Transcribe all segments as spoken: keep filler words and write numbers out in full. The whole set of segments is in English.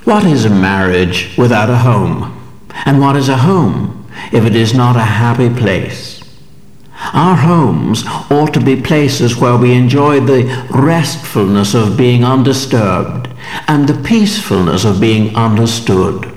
What is a marriage without a home? And what is a home if it is not a happy place? Our homes ought to be places where we enjoy the restfulness of being undisturbed and the peacefulness of being understood.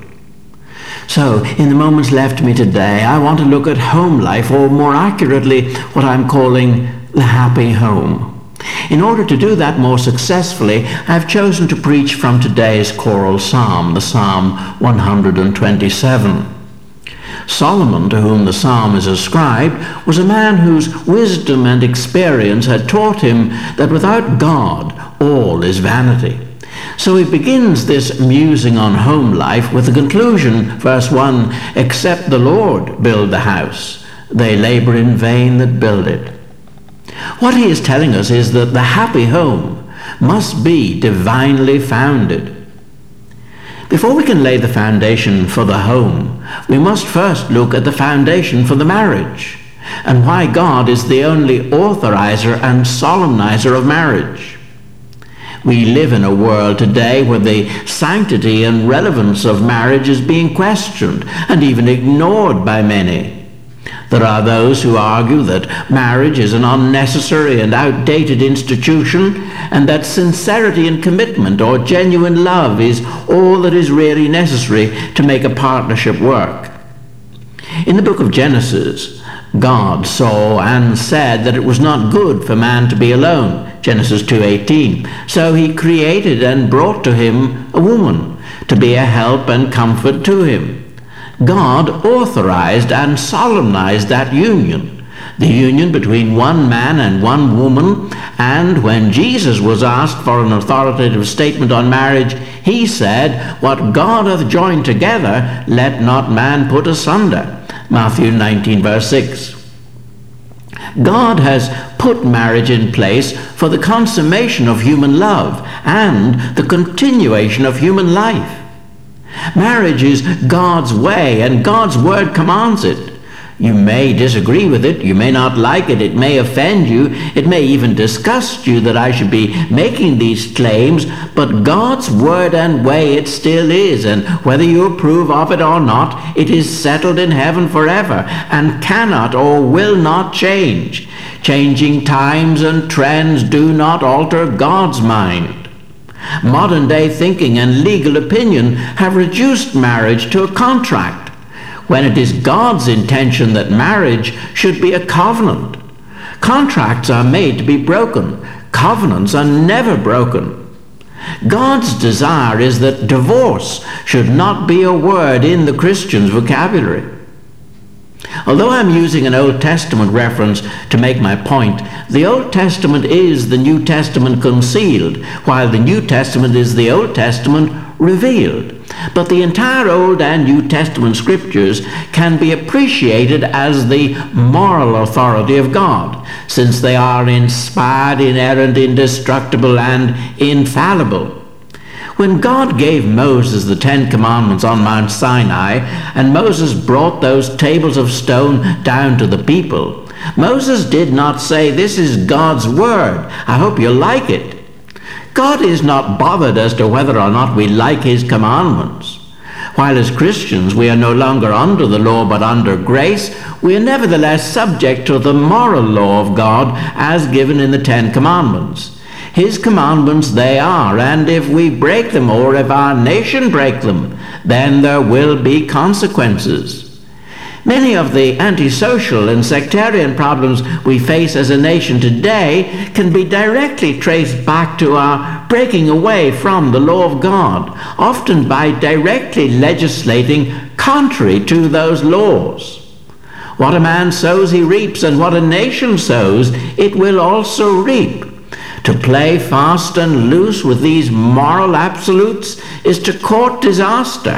So, in the moments left to me today, I want to look at home life, or more accurately, what I'm calling the happy home. In order to do that more successfully, I've chosen to preach from today's choral psalm, the Psalm one hundred twenty-seven. Solomon, to whom the psalm is ascribed, was a man whose wisdom and experience had taught him that without God, all is vanity. So he begins this musing on home life with the conclusion, verse one, "Except the Lord build the house, they labor in vain that build it." What he is telling us is that the happy home must be divinely founded. Before we can lay the foundation for the home, we must first look at the foundation for the marriage, and why God is the only authorizer and solemnizer of marriage. We live in a world today where the sanctity and relevance of marriage is being questioned and even ignored by many. There are those who argue that marriage is an unnecessary and outdated institution, and that sincerity and commitment or genuine love is all that is really necessary to make a partnership work. In the book of Genesis, God saw and said that it was not good for man to be alone, Genesis two eighteen. So he created and brought to him a woman to be a help and comfort to him. God authorized and solemnized that union, the union between one man and one woman, and when Jesus was asked for an authoritative statement on marriage, he said, "What God hath joined together, let not man put asunder," Matthew nineteen, verse six. God has put marriage in place for the consummation of human love and the continuation of human life. Marriage is God's way, and God's word commands it. You may disagree with it, you may not like it, it may offend you, it may even disgust you that I should be making these claims, but God's word and way it still is, and whether you approve of it or not, it is settled in heaven forever, and cannot or will not change. Changing times and trends do not alter God's mind. Modern day thinking and legal opinion have reduced marriage to a contract, when it is God's intention that marriage should be a covenant. Contracts are made to be broken. Covenants are never broken. God's desire is that divorce should not be a word in the Christian's vocabulary. Although I'm using an Old Testament reference to make my point, the Old Testament is the New Testament concealed, while the New Testament is the Old Testament revealed. But the entire Old and New Testament scriptures can be appreciated as the moral authority of God, since they are inspired, inerrant, indestructible, and infallible. When God gave Moses the Ten Commandments on Mount Sinai, and Moses brought those tables of stone down to the people, Moses did not say, "This is God's word, I hope you like it." God is not bothered as to whether or not we like his commandments. While as Christians we are no longer under the law but under grace, we are nevertheless subject to the moral law of God as given in the Ten Commandments. His commandments they are, and if we break them, or if our nation break them, then there will be consequences. Many of the antisocial and sectarian problems we face as a nation today can be directly traced back to our breaking away from the law of God, often by directly legislating contrary to those laws. What a man sows he reaps, and what a nation sows it will also reap. To play fast and loose with these moral absolutes is to court disaster.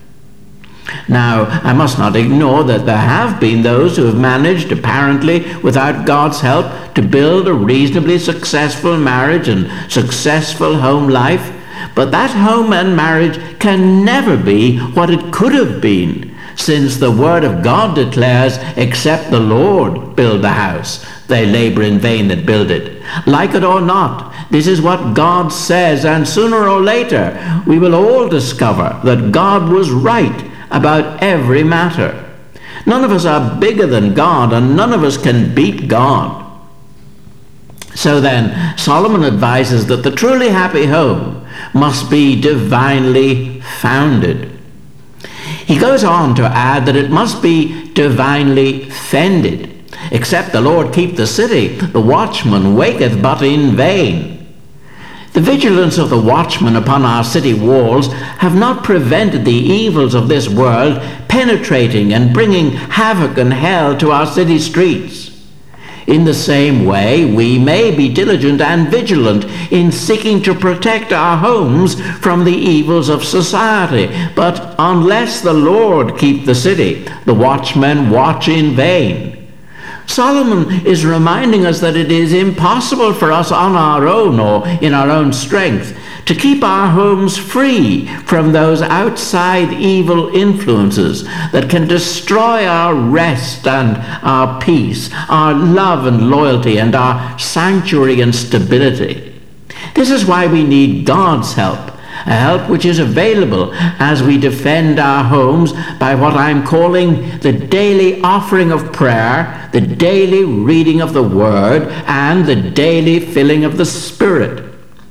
Now, I must not ignore that there have been those who have managed, apparently without God's help, to build a reasonably successful marriage and successful home life, but that home and marriage can never be what it could have been, since the word of God declares, "Except the Lord build the house, they labor in vain that build it." Like it or not, This is what God says, and sooner or later we will all discover that God was right about every matter. None of us are bigger than God, and none of us can beat God. So then, Solomon advises that the truly happy home must be divinely founded. He goes on to add that it must be divinely fended. Except the Lord keep the city, the watchman waketh but in vain. The vigilance of the watchmen upon our city walls have not prevented the evils of this world penetrating and bringing havoc and hell to our city streets. In the same way, we may be diligent and vigilant in seeking to protect our homes from the evils of society, but unless the Lord keep the city, the watchmen watch in vain. Solomon is reminding us that it is impossible for us on our own or in our own strength to keep our homes free from those outside evil influences that can destroy our rest and our peace, our love and loyalty, and our sanctuary and stability. This is why we need God's help. A help which is available as we defend our homes by what I'm calling the daily offering of prayer, the daily reading of the Word, and the daily filling of the Spirit.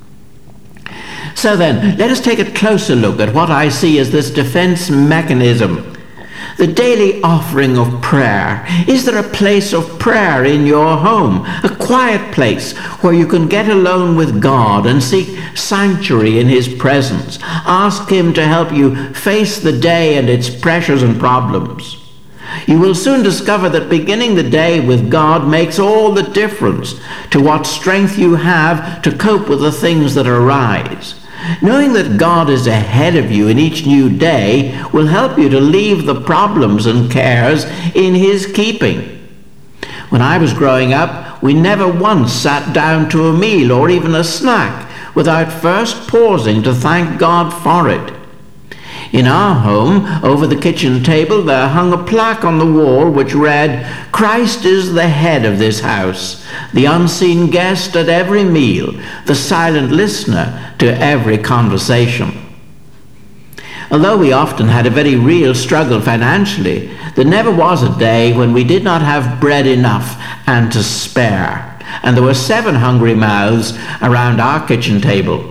So then, let us take a closer look at what I see as this defense mechanism. The daily offering of prayer. Is there a place of prayer in your home? A quiet place where you can get alone with God and seek sanctuary in His presence. Ask Him to help you face the day and its pressures and problems. You will soon discover that beginning the day with God makes all the difference to what strength you have to cope with the things that arise. Knowing that God is ahead of you in each new day will help you to leave the problems and cares in His keeping. When I was growing up, we never once sat down to a meal or even a snack without first pausing to thank God for it. In our home, over the kitchen table, there hung a plaque on the wall which read, "Christ is the head of this house, the unseen guest at every meal, the silent listener to every conversation." Although we often had a very real struggle financially, there never was a day when we did not have bread enough and to spare, and there were seven hungry mouths around our kitchen table.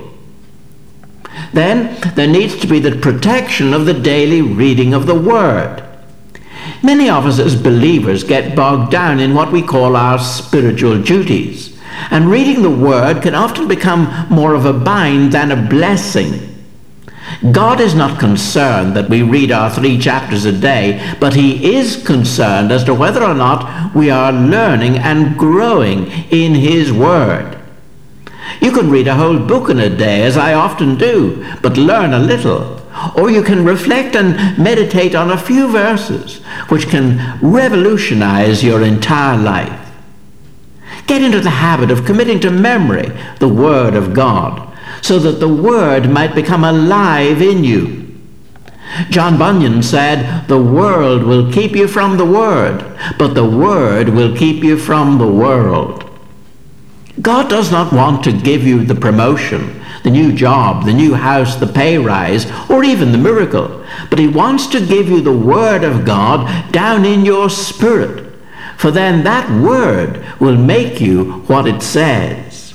Then there needs to be the protection of the daily reading of the Word. Many of us as believers get bogged down in what we call our spiritual duties, and reading the Word can often become more of a bind than a blessing. God is not concerned that we read our three chapters a day, but He is concerned as to whether or not we are learning and growing in His Word. You can read a whole book in a day, as I often do, but learn a little. Or you can reflect and meditate on a few verses, which can revolutionize your entire life. Get into the habit of committing to memory the Word of God, so that the Word might become alive in you. John Bunyan said, "The world will keep you from the Word, but the Word will keep you from the world." God does not want to give you the promotion, the new job, the new house, the pay rise, or even the miracle, but He wants to give you the Word of God down in your spirit, for then that Word will make you what it says.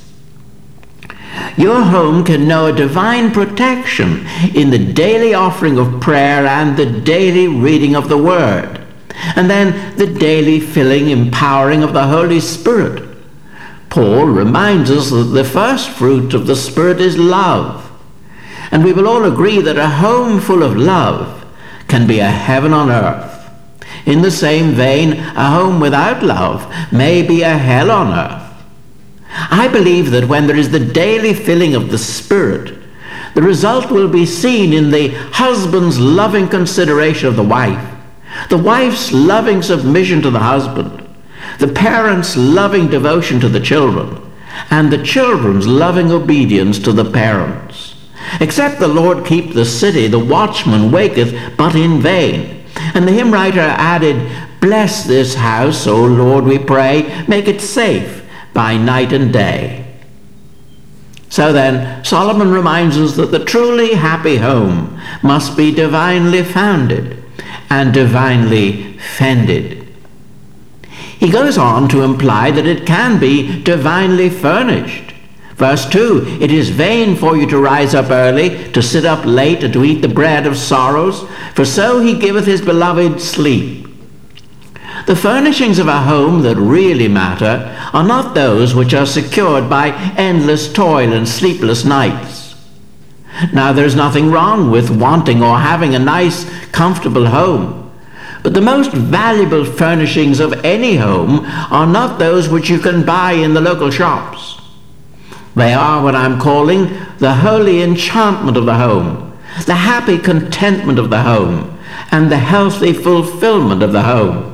Your home can know a divine protection in the daily offering of prayer and the daily reading of the Word, and then the daily filling, empowering of the Holy Spirit. Paul reminds us that the first fruit of the Spirit is love. And we will all agree that a home full of love can be a heaven on earth. In the same vein, a home without love may be a hell on earth. I believe that when there is the daily filling of the Spirit, the result will be seen in the husband's loving consideration of the wife, the wife's loving submission to the husband, the parents' loving devotion to the children, and the children's loving obedience to the parents. Except the Lord keep the city, the watchman waketh but in vain. And the hymn writer added, "Bless this house, O Lord, we pray, make it safe by night and day." So then, Solomon reminds us that the truly happy home must be divinely founded and divinely fended. He goes on to imply that it can be divinely furnished. Verse two, it is vain for you to rise up early, to sit up late, and to eat the bread of sorrows, for so he giveth his beloved sleep. The furnishings of a home that really matter are not those which are secured by endless toil and sleepless nights. Now, there's nothing wrong with wanting or having a nice, comfortable home, but the most valuable furnishings of any home are not those which you can buy in the local shops. They are what I'm calling the holy enchantment of the home, the happy contentment of the home, and the healthy fulfillment of the home.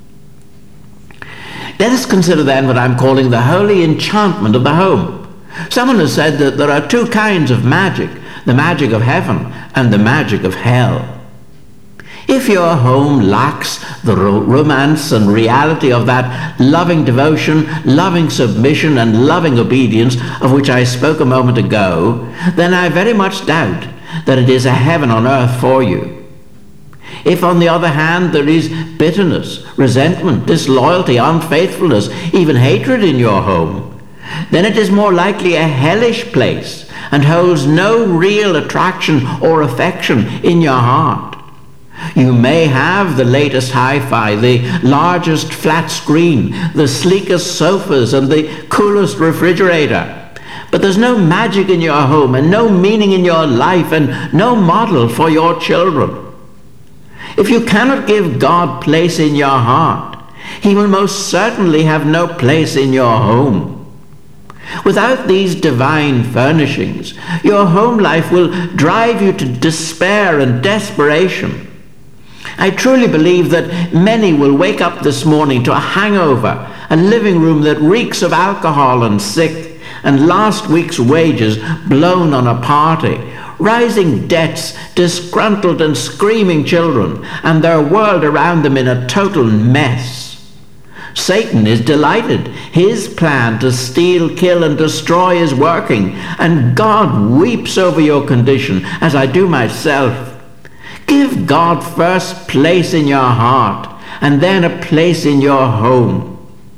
Let us consider then what I'm calling the holy enchantment of the home. Someone has said that there are two kinds of magic, the magic of heaven and the magic of hell. If your home lacks the ro- romance and reality of that loving devotion, loving submission, and loving obedience of which I spoke a moment ago, then I very much doubt that it is a heaven on earth for you. If, on the other hand, there is bitterness, resentment, disloyalty, unfaithfulness, even hatred in your home, then it is more likely a hellish place and holds no real attraction or affection in your heart. You may have the latest hi-fi, the largest flat screen, the sleekest sofas, and the coolest refrigerator, but there's no magic in your home and no meaning in your life and no model for your children. If you cannot give God place in your heart, he will most certainly have no place in your home. Without these divine furnishings, your home life will drive you to despair and desperation. I truly believe that many will wake up this morning to a hangover, a living room that reeks of alcohol and sick, and last week's wages blown on a party, rising debts, disgruntled and screaming children, and their world around them in a total mess. Satan is delighted. His plan to steal, kill, and destroy is working, and God weeps over your condition, as I do myself. Give God first place in your heart, and then a place in your home.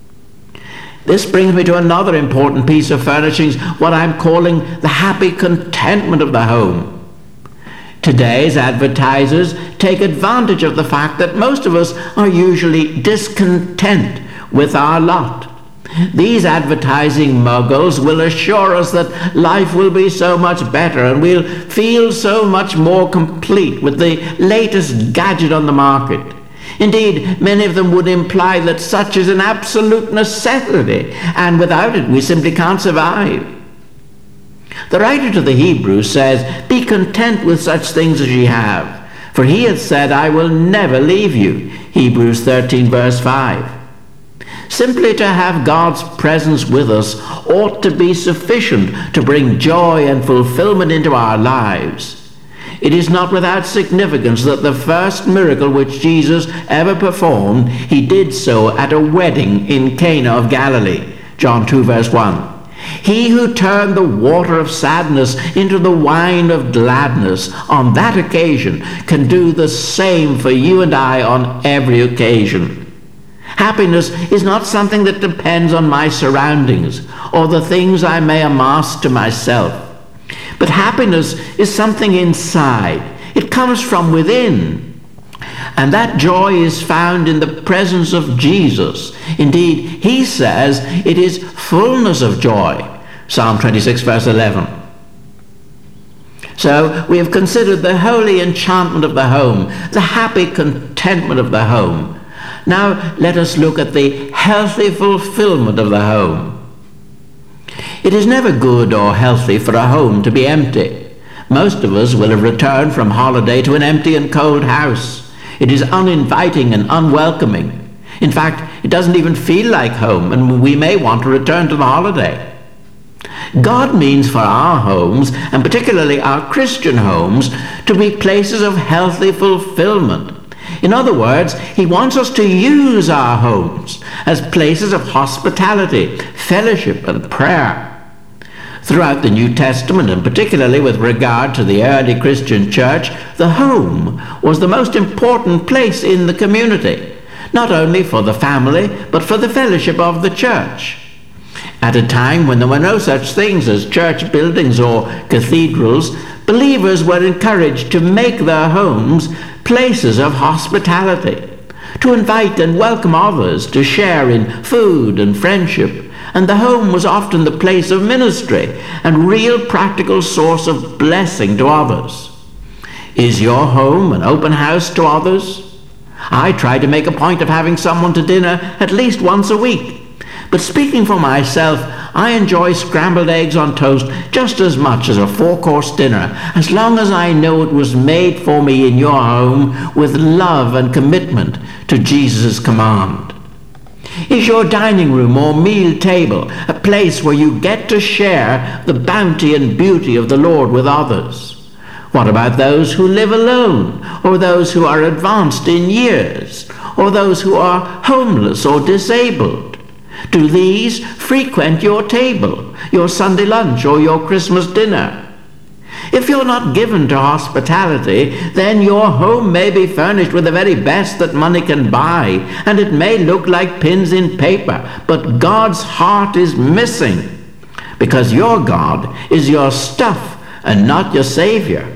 This brings me to another important piece of furnishings, what I'm calling the happy contentment of the home. Today's advertisers take advantage of the fact that most of us are usually discontent with our lot. These advertising moguls will assure us that life will be so much better and we'll feel so much more complete with the latest gadget on the market. Indeed, many of them would imply that such is an absolute necessity, and without it we simply can't survive. The writer to the Hebrews says, "Be content with such things as ye have, for he hath said, I will never leave you." Hebrews thirteen verse five. Simply to have God's presence with us ought to be sufficient to bring joy and fulfillment into our lives. It is not without significance that the first miracle which Jesus ever performed, he did so at a wedding in Cana of Galilee. John two verse one. He who turned the water of sadness into the wine of gladness on that occasion can do the same for you and I on every occasion. Happiness is not something that depends on my surroundings or the things I may amass to myself. But happiness is something inside. It comes from within. And that joy is found in the presence of Jesus. Indeed, he says it is fullness of joy. Psalm twenty-six verse eleven. So we have considered the holy enchantment of the home, the happy contentment of the home. Now let us look at the healthy fulfillment of the home. It is never good or healthy for a home to be empty. Most of us will have returned from holiday to an empty and cold house. It is uninviting and unwelcoming. In fact, it doesn't even feel like home, and we may want to return to the holiday. God means for our homes, and particularly our Christian homes, to be places of healthy fulfillment. In other words, he wants us to use our homes as places of hospitality, fellowship, and prayer. Throughout the New Testament, and particularly with regard to the early Christian church, the home was the most important place in the community, not only for the family, but for the fellowship of the church. At a time when there were no such things as church buildings or cathedrals, believers were encouraged to make their homes places of hospitality, to invite and welcome others to share in food and friendship, and the home was often the place of ministry and real practical source of blessing to others. Is your home an open house to others? I try to make a point of having someone to dinner at least once a week. But speaking for myself, I enjoy scrambled eggs on toast just as much as a four-course dinner, as long as I know it was made for me in your home with love and commitment to Jesus' command. Is your dining room or meal table a place where you get to share the bounty and beauty of the Lord with others? What about those who live alone, or those who are advanced in years, or those who are homeless or disabled? Do these frequent your table, your Sunday lunch, or your Christmas dinner? If you're not given to hospitality, then your home may be furnished with the very best that money can buy, and it may look like pins in paper, but God's heart is missing, because your God is your stuff and not your Savior.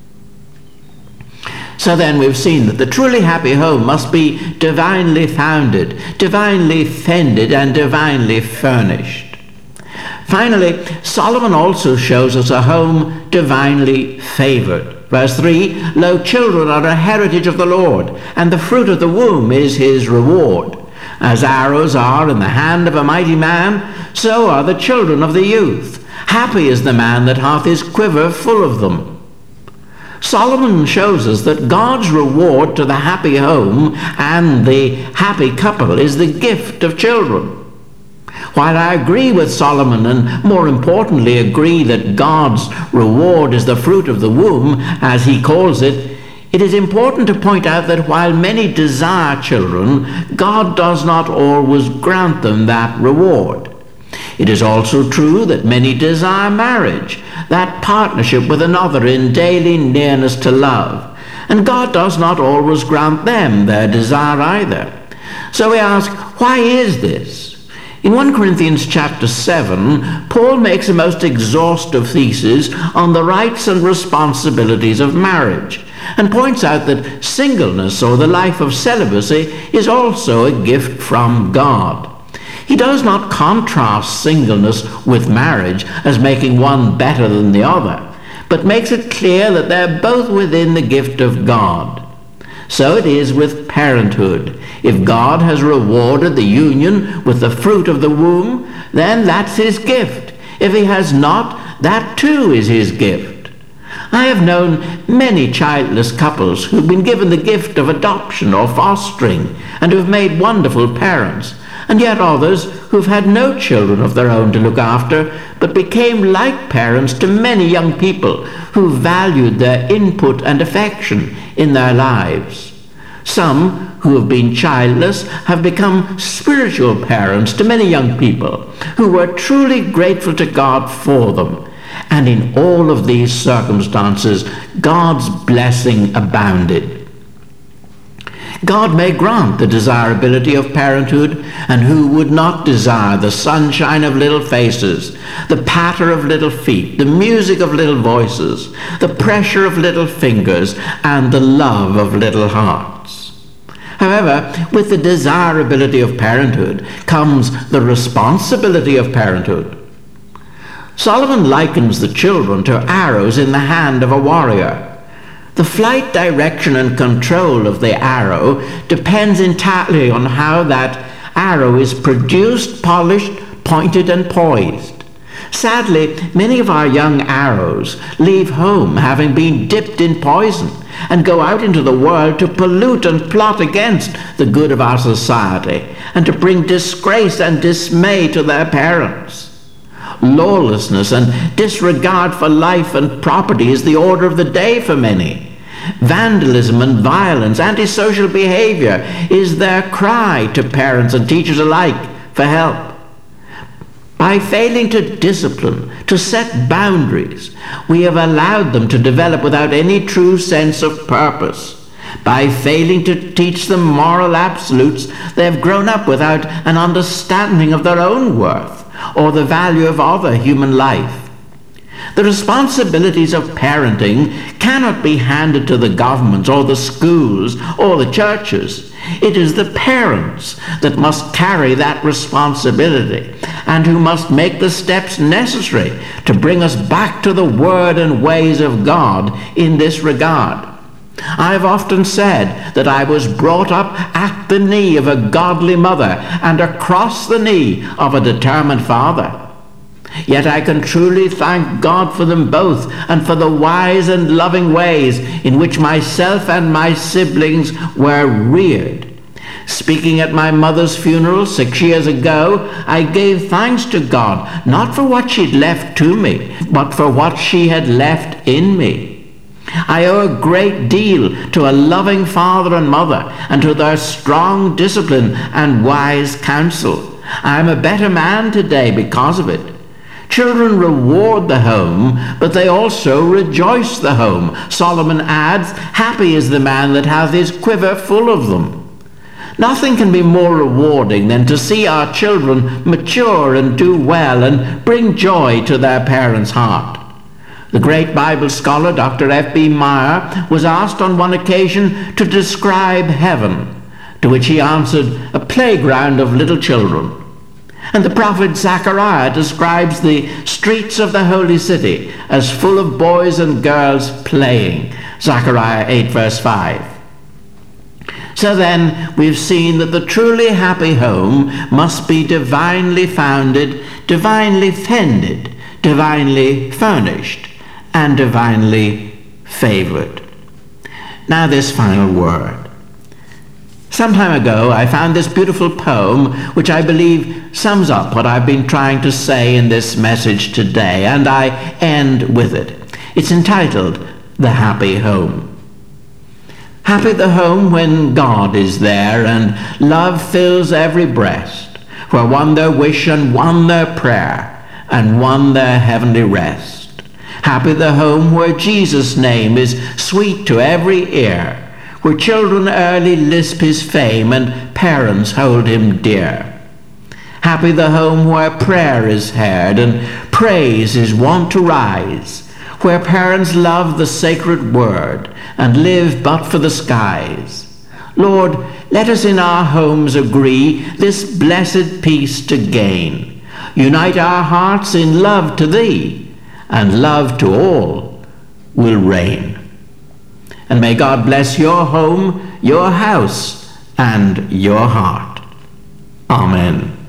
So then we've seen that the truly happy home must be divinely founded, divinely fended, and divinely furnished. Finally, Solomon also shows us a home divinely favored. Verse three, "Lo, children are a heritage of the Lord, and the fruit of the womb is his reward. As arrows are in the hand of a mighty man, so are the children of the youth. Happy is the man that hath his quiver full of them." Solomon shows us that God's reward to the happy home and the happy couple is the gift of children. While I agree with Solomon, and more importantly agree that God's reward is the fruit of the womb, as he calls it, it is important to point out that while many desire children, God does not always grant them that reward. It is also true that many desire marriage, that partnership with another in daily nearness to love, and God does not always grant them their desire either. So we ask, why is this? In First Corinthians chapter seven, Paul makes a most exhaustive thesis on the rights and responsibilities of marriage, and points out that singleness, or the life of celibacy, is also a gift from God. He does not contrast singleness with marriage as making one better than the other, but makes it clear that they're both within the gift of God. So it is with parenthood. If God has rewarded the union with the fruit of the womb, then that's his gift. If he has not, that too is his gift. I have known many childless couples who've been given the gift of adoption or fostering and who've made wonderful parents, and yet others who've had no children of their own to look after, but became like parents to many young people who valued their input and affection in their lives. Some who have been childless have become spiritual parents to many young people who were truly grateful to God for them. And in all of these circumstances, God's blessing abounded. God may grant the desirability of parenthood, and who would not desire the sunshine of little faces, the patter of little feet, the music of little voices, the pressure of little fingers, and the love of little hearts? However, with the desirability of parenthood comes the responsibility of parenthood. Solomon likens the children to arrows in the hand of a warrior. The flight direction and control of the arrow depends entirely on how that arrow is produced, polished, pointed, and poised. Sadly, many of our young arrows leave home having been dipped in poison and go out into the world to pollute and plot against the good of our society and to bring disgrace and dismay to their parents. Lawlessness and disregard for life and property is the order of the day for many. Vandalism and violence, antisocial behavior is their cry to parents and teachers alike for help. By failing to discipline, to set boundaries, we have allowed them to develop without any true sense of purpose. By failing to teach them moral absolutes, they have grown up without an understanding of their own worth or the value of other human life. The responsibilities of parenting cannot be handed to the governments or the schools or the churches. It is the parents that must carry that responsibility and who must make the steps necessary to bring us back to the word and ways of God in this regard. I have often said that I was brought up at the knee of a godly mother and across the knee of a determined father. Yet I can truly thank God for them both and for the wise and loving ways in which myself and my siblings were reared. Speaking at my mother's funeral six years ago, I gave thanks to God, not for what she'd left to me, but for what she had left in me. I owe a great deal to a loving father and mother and to their strong discipline and wise counsel. I am a better man today because of it. Children reward the home, but they also rejoice the home. Solomon adds, "Happy is the man that hath his quiver full of them." Nothing can be more rewarding than to see our children mature and do well and bring joy to their parents' heart. The great Bible scholar Doctor F B Meyer was asked on one occasion to describe heaven, to which he answered, "A playground of little children." And the prophet Zechariah describes the streets of the holy city as full of boys and girls playing. Zechariah eight verse five. So then, we've seen that the truly happy home must be divinely founded, divinely fended, divinely furnished, and divinely favored. Now this final word. Some time ago, I found this beautiful poem, which I believe sums up what I've been trying to say in this message today, and I end with it. It's entitled, "The Happy Home." Happy the home when God is there and love fills every breast, where one their wish and one their prayer, and one their heavenly rest. Happy the home where Jesus' name is sweet to every ear, where children early lisp his fame and parents hold him dear. Happy the home where prayer is heard and praise is wont to rise, where parents love the sacred word and live but for the skies. Lord, let us in our homes agree this blessed peace to gain. Unite our hearts in love to thee, and love to all will reign. And may God bless your home, your house, and your heart. Amen.